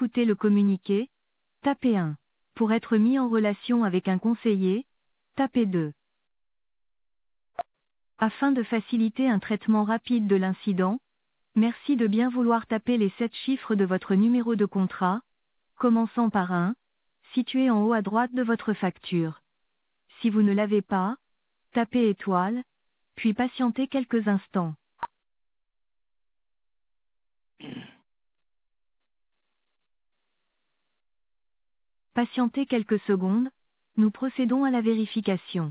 écouter le communiqué, tapez 1. Pour être mis en relation avec un conseiller, tapez 2. Afin de faciliter un traitement rapide de l'incident, merci de bien vouloir taper les 7 chiffres de votre numéro de contrat, commençant par 1, situé en haut à droite de votre facture. Si vous ne l'avez pas, tapez étoile, puis patientez quelques instants. Patientez quelques secondes, nous procédons à la vérification.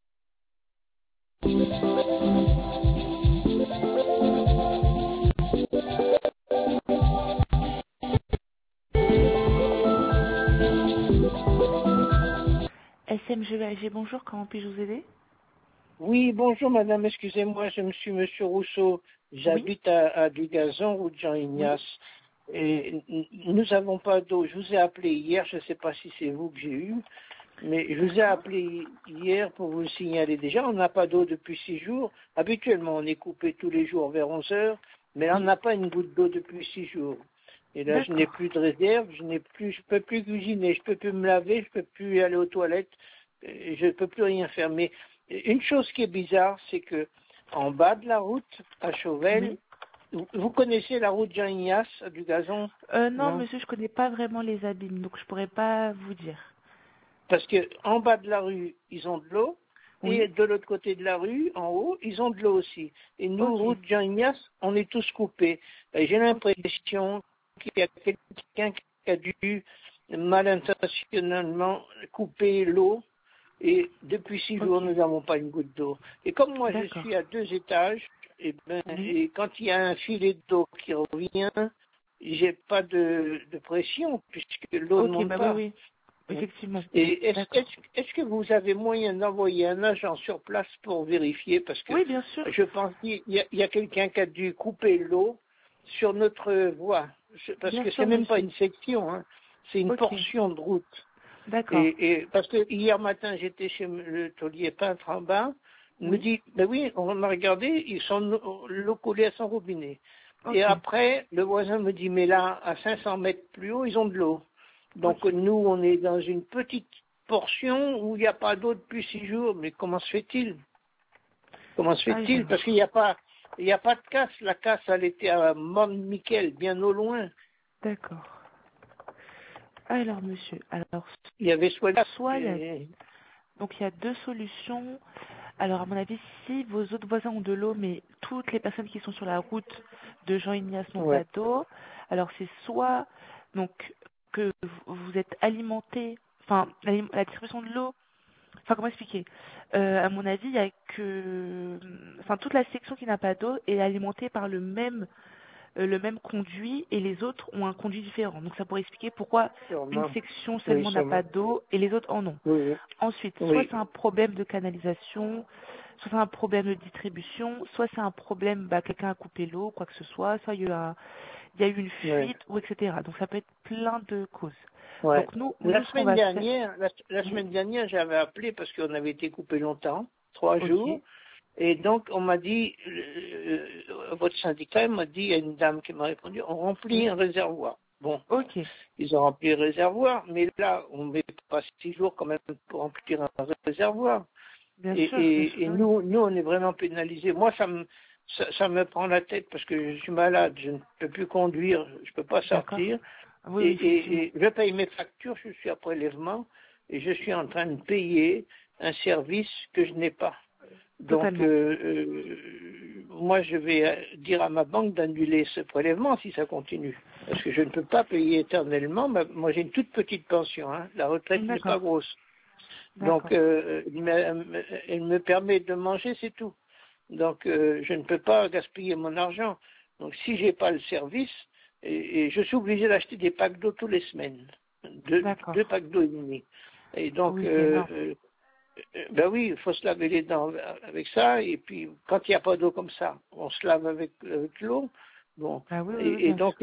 SMGVAG, bonjour, comment puis-je vous aider? Oui, bonjour madame, excusez-moi, je me suis monsieur Rousseau, Oui, j'habite à Dugazon, rue de Jean-Ignace, oui, et nous n'avons pas d'eau. Je vous ai appelé hier, je ne sais pas si c'est vous que j'ai eu, mais je vous ai d'accord. appelé hier pour vous le signaler. Déjà, on n'a pas d'eau depuis 6 jours. Habituellement, on est coupé tous les jours vers 11 heures, mais là, on Oui, n'a pas une goutte d'eau depuis 6 jours. Et là, je n'ai d'accord. plus de réserve, je peux plus cuisiner, je peux plus me laver, je peux plus aller aux toilettes, je ne peux plus rien faire. Mais une chose qui est bizarre, c'est que en bas de la route, à Chauvel, Oui. vous connaissez la route Jean-Ignace, à Dugazon? Non, Non? monsieur, je connais pas vraiment les abîmes, donc je pourrais pas vous dire. Parce que en bas de la rue, ils ont de l'eau, et Oui, de l'autre côté de la rue, en haut, ils ont de l'eau aussi. Et nous, ok, route Jean-Ignace, on est tous coupés. Et j'ai ok, l'impression qu'il y a quelqu'un qui a dû mal intentionnellement couper l'eau. Et depuis 6 jours, ok, nous n'avons pas une goutte d'eau. Et comme moi, je suis d'accord. à 2 étages, Oui, et quand il y a un filet d'eau qui revient, j'ai pas de pression puisque l'eau ne ok, monte bah oui, pas. oui, effectivement, Et d'accord. est-ce que vous avez moyen d'envoyer un agent sur place pour vérifier? Parce que Oui, bien sûr, je pense qu'il y a quelqu'un qui a dû couper l'eau sur notre voie. Parce que c'est même pas monsieur. une section, hein, c'est une Ok, portion de route. d'accord. Et parce que hier matin, j'étais chez le taulier peintre en bas, il me Oui, dit, ben oui, on a regardé, ils sont l'eau coulée à son robinet. Et ok, après, le voisin me dit, mais là, à 500 mètres plus haut, ils ont de l'eau. Donc ok. nous, on est dans une petite portion où il n'y a pas d'eau depuis 6 jours. Mais comment se fait-il? Comment se fait-il? Parce qu'il Alors, n'y a pas, il n'y a pas de casse. La casse, elle était à Mont-Miquel, bien au loin. d'accord. Alors, monsieur, alors, Il y avait soit soit il y a, donc il y a deux solutions. Alors, à mon avis, si vos autres voisins ont de l'eau, mais toutes les personnes qui sont sur la route de Jean-Ignace n'ont ouais, pas d'eau, alors c'est soit donc que vous êtes alimenté, enfin la distribution de l'eau, enfin comment expliquer à mon avis, il y a que, enfin toute la section qui n'a pas d'eau est alimentée par le même conduit et les autres ont un conduit différent. Donc ça pourrait expliquer pourquoi une sûrement. section Oui, seulement n'a pas sûrement. d'eau et les autres en ont. Oui, oui. Ensuite, soit Oui. c'est un problème de canalisation, soit c'est un problème de distribution, soit c'est un problème, bah, quelqu'un a coupé l'eau, quoi que ce soit, soit il y a eu une Ouais. fuite, ou etc. Donc ça peut être plein de causes. Ouais. Donc nous, La ce qu'on semaine va faire, dernière, la oui, semaine dernière, j'avais appelé parce qu'on avait été coupé longtemps, 3 ok, jours, et donc on m'a dit, votre syndicat m'a dit, il y a une dame qui m'a répondu, on remplit oui, un réservoir. Bon, ok, ils ont rempli le réservoir, mais là, on met pas 6 jours quand même pour remplir un réservoir. bien sûr, Et que oui. nous, on est vraiment pénalisés. Moi, ça me prend la tête parce que je suis malade, je ne peux plus conduire, je ne peux pas D'accord. sortir. Oui, oui, effectivement, Et je paye mes factures, je suis à prélèvement et je suis en train de payer un service que je n'ai pas. Donc, totalement. moi, je vais dire à ma banque d'annuler ce prélèvement si ça continue. Parce que je ne peux pas payer éternellement. Moi, j'ai une toute petite pension. Hein. La retraite n'est pas D'accord, grosse. Donc, d'accord, elle me permet de manger, c'est tout. Donc, je ne peux pas gaspiller mon argent. Donc, si j'ai pas le service, et je suis obligé d'acheter des packs d'eau tous les semaines. Deux d'accord. packs d'eau et demi. Et donc, Oui, c'est énorme. ben oui, il faut se laver les dents avec ça. Et puis, quand il n'y a pas d'eau comme ça, on se lave avec l'eau. Bon. Ah oui, oui, oui, Et bien sûr. donc,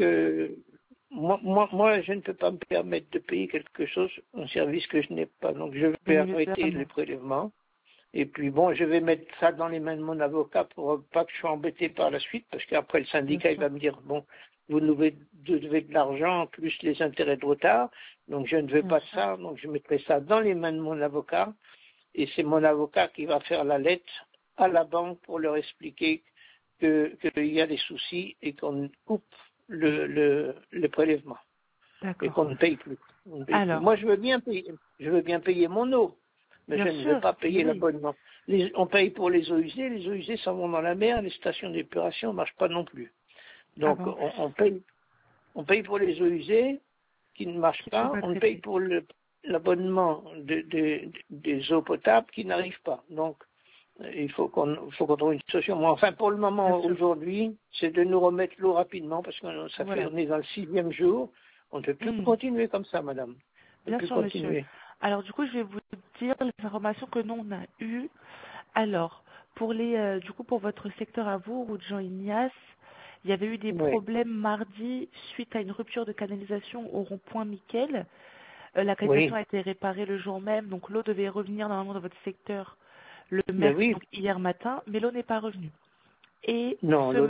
moi, je ne peux pas me permettre de payer quelque chose, un service que je n'ai pas. Donc, je Bien vais arrêter les évidemment. prélèvements. Et puis, bon, je vais mettre ça dans les mains de mon avocat pour pas que je sois embêté par la suite, parce qu'après, le Bien syndicat, il sûr. va me dire, bon, vous nous devez de l'argent plus les intérêts de retard, donc je ne veux pas de ça, donc je mettrai ça dans les mains de mon avocat, et c'est mon avocat qui va faire la lettre à la banque pour leur expliquer qu'il y a des soucis et qu'on coupe le prélèvement et qu'on ne paye plus. Alors, moi, je veux bien payer mon eau, mais je ne veux pas payer l'abonnement. On paye pour les eaux usées s'en vont dans la mer, les stations d'épuration ne marchent pas non plus. Donc, on paye pour les eaux usées qui ne marchent pas, on paye pour l'abonnement des eaux potables qui n'arrivent pas. Donc, il faut qu'on trouve une solution. Moi, enfin, pour le moment, aujourd'hui, c'est de nous remettre l'eau rapidement parce qu'on est dans le 6e jour. On ne peut plus continuer comme ça, madame. Bien sûr, monsieur. Alors, du coup, je vais vous dire les informations que nous, on a eues. Alors, pour pour votre secteur à vous, route Jean-Ignace, il y avait eu des problèmes mardi suite à une rupture de canalisation au rond-point Miquel. La canalisation a été réparée le jour même, donc l'eau devait revenir normalement dans votre secteur le mercredi, donc hier matin, mais l'eau n'est pas revenue. Et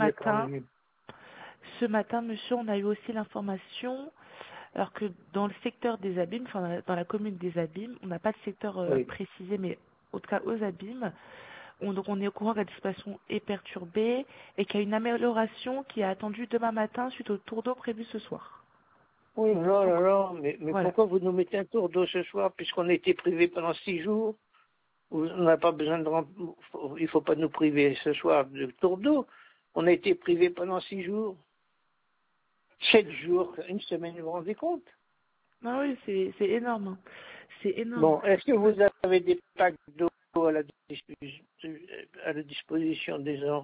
ce matin, monsieur, on a eu aussi l'information, alors que dans le secteur des Abîmes, enfin dans la commune des Abîmes, on n'a pas de secteur précisé, mais en tout cas aux Abîmes, donc on est au courant que la distribution est perturbée et qu'il y a une amélioration qui est attendue demain matin suite au tour d'eau prévu ce soir. Oui, non, mais pourquoi vous nous mettez un tour d'eau ce soir puisqu'on a été privé pendant 6 jours? On n'a pas besoin il ne faut pas nous priver ce soir de tour d'eau. On a été privé pendant 6 jours. 7 jours, une semaine, vous vous rendez compte? Ah oui, c'est énorme. C'est énorme. Bon, est-ce que vous avez des packs d'eau à la disposition des gens?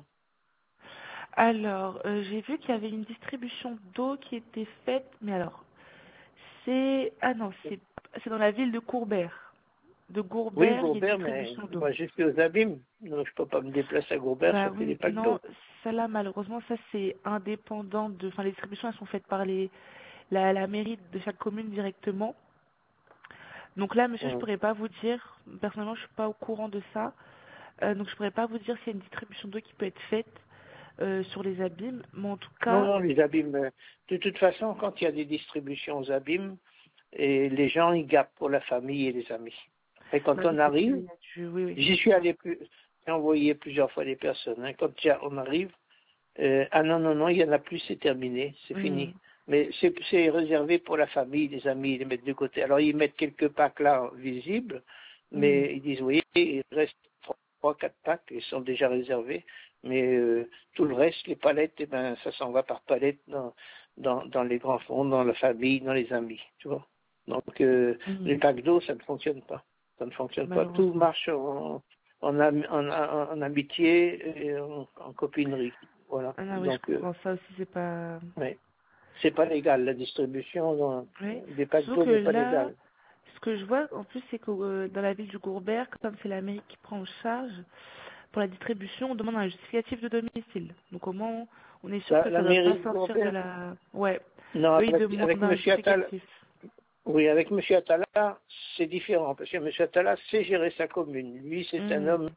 Alors, j'ai vu qu'il y avait une distribution d'eau qui était faite, mais alors, c'est dans la ville de Courbert. De Gourbert, oui, Gourbert, mais moi je suis aux Abîmes, donc je ne peux pas me déplacer à Gourbert, ça fait des packs d'eau. Celle-là, malheureusement, ça c'est indépendant les distributions, elles sont faites par la mairie de chaque commune directement. Donc là, monsieur, je pourrais pas vous dire, personnellement, je suis pas au courant de ça, donc je pourrais pas vous dire s'il y a une distribution d'eau qui peut être faite sur les Abîmes, mais en tout cas... Non, les Abîmes, de toute façon, quand il y a des distributions aux Abîmes, et les gens, ils gardent pour la famille et les amis. Et quand on arrive, j'y suis allé j'ai envoyé plusieurs fois des personnes. Hein, quand on arrive, non, il n'y en a plus, c'est terminé, c'est fini. Mais c'est réservé pour la famille, les amis, ils les mettent de côté. Alors ils mettent quelques packs là visibles, mais ils disent oui, il reste 3-4 packs, ils sont déjà réservés. Mais tout le reste, les palettes, ça s'en va par palettes dans les grands fonds, dans la famille, dans les amis, tu vois. Donc les packs d'eau, ça ne fonctionne pas. Ça ne fonctionne pas. Tout marche en amitié et en copinerie. Voilà. Donc, je comprends ça aussi, c'est pas... Oui. C'est pas légal, la distribution des packs d'eau n'est pas légale. Ce que je vois, en plus, c'est que dans la ville du Gourbert, comme c'est la mairie qui prend en charge, pour la distribution, on demande un justificatif de domicile. Donc, au moins, on est sûr que ça ne va pas sortir de la... Ouais. Non, avec M. Attal... Oui, avec M. Attala, c'est différent, parce que M. Attala sait gérer sa commune. Lui, c'est un homme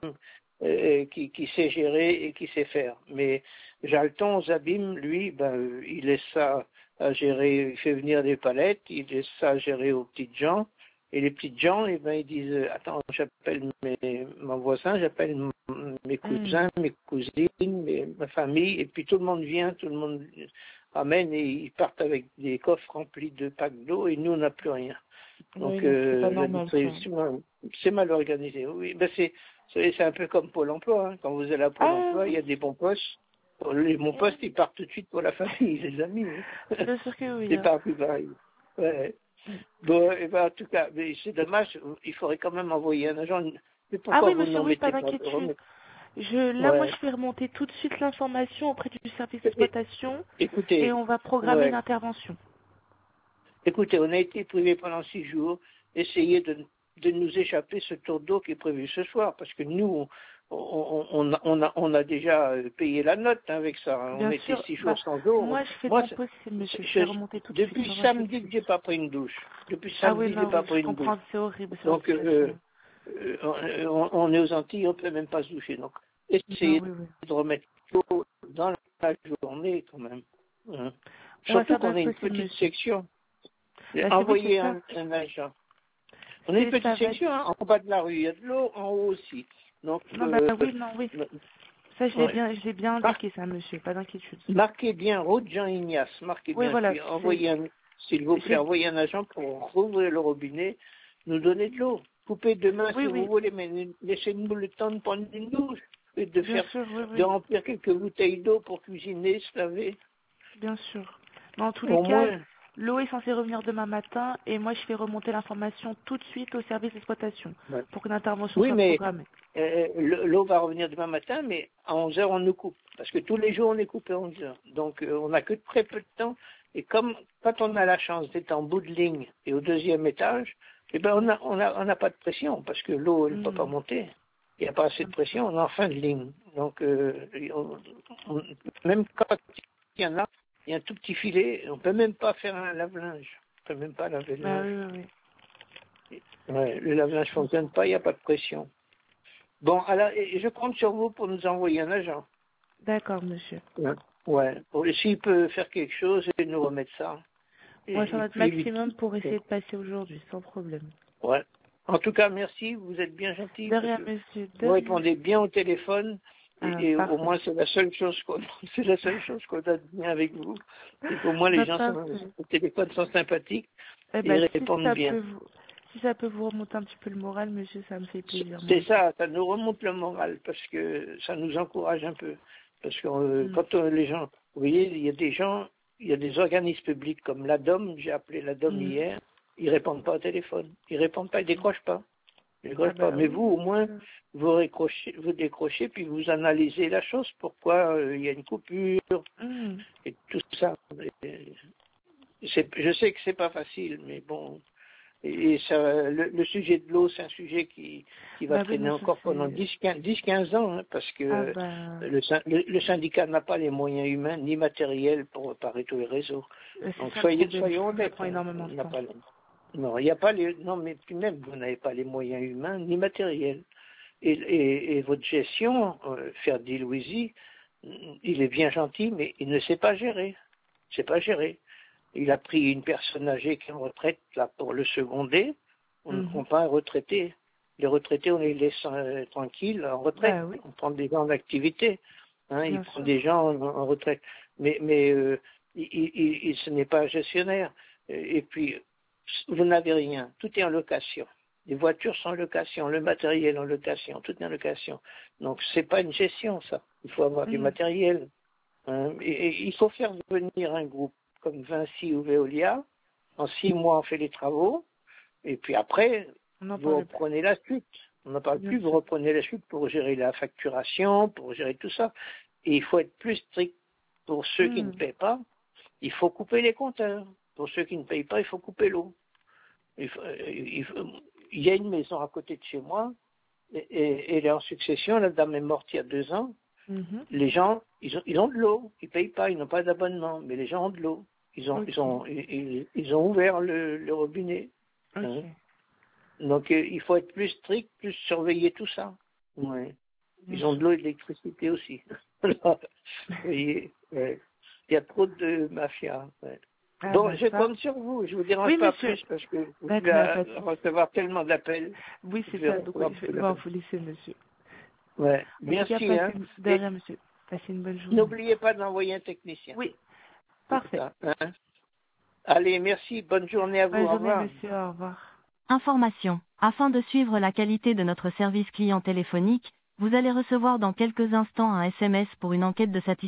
qui sait gérer et qui sait faire. Mais Jalton, aux Abîmes, lui, il laisse ça à gérer, il fait venir des palettes, il laisse ça à gérer aux petites gens. Et les petites gens, ils disent, attends, j'appelle mon voisin, j'appelle mes cousins, mes cousines, ma famille, et puis tout le monde vient, tout le monde amène et ils partent avec des coffres remplis de packs d'eau et nous, on n'a plus rien. Donc, c'est mal organisé. Oui, c'est un peu comme Pôle emploi. Hein. Quand vous allez à Pôle emploi, il y a des bons postes. Les bons postes, ils partent tout de suite pour la famille, les amis. Hein. Bien sûr que oui. C'est pas plus pareil. Ouais. Bon, en tout cas, mais c'est dommage, il faudrait quand même envoyer un agent. Mais pourquoi vous monsieur, pas d'inquiétude. Moi, je vais remonter tout de suite l'information auprès du service d'exploitation et on va programmer l'intervention. Écoutez, on a été privé pendant 6 jours. Essayez de nous échapper ce tour d'eau qui est prévu ce soir, parce que nous, on a déjà payé la note avec ça. Hein. On était 6 jours sans eau. Moi, je fais mon possible, monsieur. Je vais remonter tout de suite. Depuis samedi que j'ai pas pris une douche. Depuis samedi, j'ai pas pris une douche. C'est horrible. Donc, on est aux Antilles, on peut même pas se doucher. Donc, essayez de remettre l'eau dans la journée quand même. Hein. On va Surtout faire qu'on a notre une possible, petite monsieur. section. Bah, c'est Envoyer ça. un agent. On a une Ça petite va section hein, en bas de la rue. Il y a de l'eau en haut aussi. Donc, Non, bah oui, non, oui. Ça, ouais. je l'ai bien indiqué, ça, monsieur. Pas d'inquiétude. Marquez bien route Jean Ignace. Marquez Oui, bien. voilà. Puis s'il vous plaît, envoyez un agent pour rouvrir le robinet, nous donner de l'eau. Coupez demain Oui, si oui. vous voulez, mais laissez-nous le temps de prendre une douche et de Bien sûr, oui, de oui. remplir quelques bouteilles d'eau pour cuisiner, se laver. Bien sûr. Mais en tous les Au cas, moins. l'eau est censée revenir demain matin et moi, je fais remonter l'information tout de suite au service d'exploitation Ouais. pour qu'une intervention Oui, soit mais programmée. l'eau va revenir demain matin, mais à 11 heures, on nous coupe. Parce que tous les jours, on est coupé à 11 heures. Donc, on n'a que très peu de temps. Et comme quand on a la chance d'être en bout de ligne et au deuxième étage, eh ben, on n'a pas de pression parce que l'eau, elle ne peut pas monter. Il n'y a pas assez de pression, on est en fin de ligne. Donc, même quand il y en a, il y a un tout petit filet, on ne peut même pas faire un lave-linge. On ne peut même pas laver le Bah linge. oui, oui. Ouais, le lave-linge ne fonctionne pas, il n'y a pas de pression. Bon, alors, je compte sur vous pour nous envoyer un agent. D'accord, monsieur. Ouais. S'il peut faire quelque chose et nous remettre ça. On va faire notre puis maximum pour essayer de passer aujourd'hui, sans problème. Ouais. En tout cas, merci, vous êtes bien gentil. De Parce rien, que monsieur. De vous rien. répondez bien au téléphone. Ah, Et au parfait. moins, c'est la seule chose qu'on c'est la seule chose qu'on a de bien avec vous. C'est qu'au moins, les Bah, gens parfait. au téléphone sont sympathiques Eh et ben, ils répondent bien. si ça peut vous remonter un petit peu le moral, monsieur, ça me fait plaisir. C'est ça, ça nous remonte le moral parce que ça nous encourage un peu. Parce que quand les gens, vous voyez, il y a des gens, il y a des organismes publics comme l'ADOM, j'ai appelé l'ADOM hier, ils répondent pas au téléphone. Ils répondent pas, ils décrochent pas. Ils décrochent pas. Mais oui, vous, au moins, vous décrochez, puis vous analysez la chose, pourquoi il y a une coupure et tout ça. Je sais que c'est pas facile, mais bon. Et ça, le sujet de l'eau, c'est un sujet qui va traîner encore pendant 10-15 ans, hein, parce que le syndicat n'a pas les moyens humains ni matériels pour réparer tous les réseaux. Donc soyons honnêtes. Ça prend énormément de temps. Non, il n'y a pas non, mais puis même, vous n'avez pas les moyens humains ni matériels. Et votre gestion, Ferdi Louisi, il est bien gentil, mais il ne sait pas gérer. C'est pas gérer. Il a pris une personne âgée qui est en retraite là pour le seconder. On ne prend pas un retraité. Les retraités, on les laisse tranquilles en retraite. Bah, oui. On prend des gens en activité. Hein, il prend des gens en retraite. Mais ce n'est pas un gestionnaire. Et puis, vous n'avez rien. Tout est en location. Les voitures sont en location, le matériel en location, tout est en location. Donc, c'est pas une gestion, ça. Il faut avoir du matériel. Hein, et il faut faire venir un groupe comme Vinci ou Veolia. En 6 mois, on fait les travaux. Et puis après, vous reprenez la suite. On n'en parle plus, vous reprenez la suite pour gérer la facturation, pour gérer tout ça. Et il faut être plus strict. Pour ceux qui ne paient pas, il faut couper les compteurs. Pour ceux qui ne payent pas, il faut couper l'eau. Il y a une maison à côté de chez moi, et elle est en succession. La dame est morte il y a 2 ans. Les gens, ils ont de l'eau. Ils ne payent pas, ils n'ont pas d'abonnement, mais les gens ont de l'eau. Ils ont ouvert le robinet. Hein. Donc, il faut être plus strict, plus surveiller tout ça. Ouais. Ils ont de l'eau et de l'électricité aussi. Vous voyez, ouais. Il y a trop de mafia. Ouais. Donc, je compte sur vous. Je vous dérange pas plus parce que vous allez recevoir tellement d'appels. Oui, c'est ça. Donc, vous laisser, monsieur. Ouais. Merci. De rien, monsieur. Passez une bonne journée. N'oubliez pas d'envoyer un technicien. Oui. Parfait. Hein. Allez, merci. Bonne journée à vous. Bonne journée, monsieur. Au revoir. Information. Afin de suivre la qualité de notre service client téléphonique, vous allez recevoir dans quelques instants un SMS pour une enquête de satisfaction.